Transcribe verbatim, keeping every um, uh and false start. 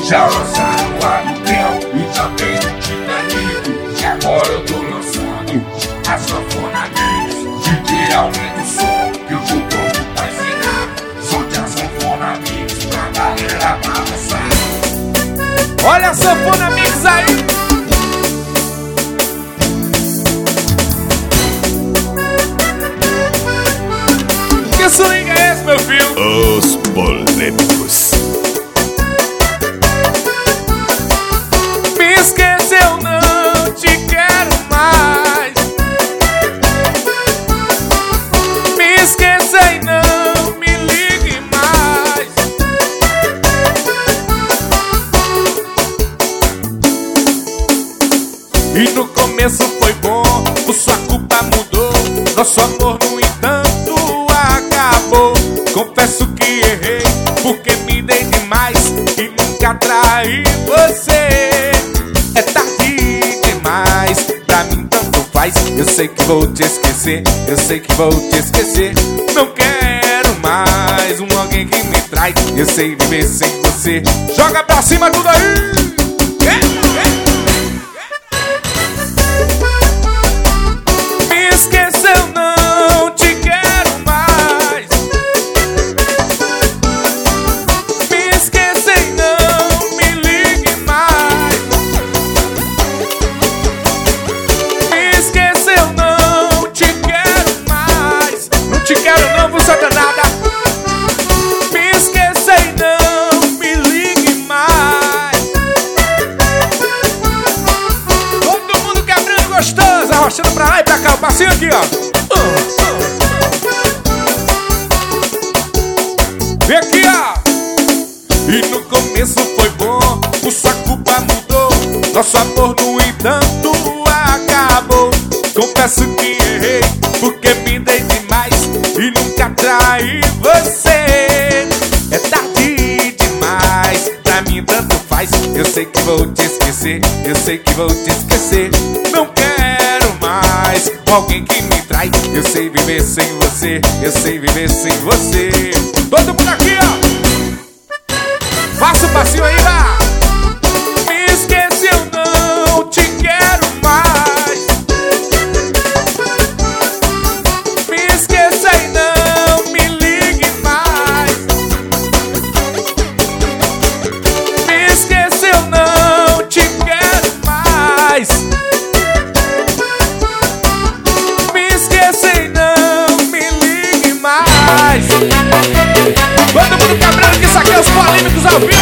Já lançaram o aluguel e também não tinha amigo. E agora eu tô lançando a sanfona mix. D J aumenta o som que eu tô pronto pra ensinar. Solte a sanfona mix pra galera balançar. Olha a sanfona mix aí. Que swing é esse, meu filho? Os polêmicos. Me esqueceu, não te quero mais. Me esqueça e não me ligue mais. E no começo foi bom, por sua culpa mudou. Nosso amor, no entanto, acabou. Confesso que errei, porque me dei demais e nunca traí você. É tarde demais, pra mim tanto faz. Eu sei que vou te esquecer, eu sei que vou te esquecer. Não quero mais um alguém que me trai. Eu sei viver sem você. Joga pra cima tudo aí. Me esqueceu, não te quero mais. Me esqueça e não me ligue mais. Me esqueceu, não te quero mais. Não te quero não, você é danada. Me esqueça e não me ligue mais. Todo mundo quebrando gostoso, arrochando pra lá e pra cá. O passinho aqui, ó. Vem aqui, ó. E no começo foi bom, por sua culpa mudou. Nosso amor, no entanto, acabou. Confesso que errei, porque me dei demais e nunca traí você. É tarde demais, pra mim tanto faz. Eu sei que vou te esquecer, eu sei que vou te esquecer. Não quero mais alguém que me trai. Eu sei viver sem você, eu sei viver sem você. Todo mundo aqui, ó. Faça o passinho aí, vá. Me esquece, eu não te quero mais. Me esqueça e não me ligue mais. Me esquece, eu não te quero mais. Me esqueça e não me ligue mais. Todo mundo quebrando que isso aqui é os polêmicos ao vivo.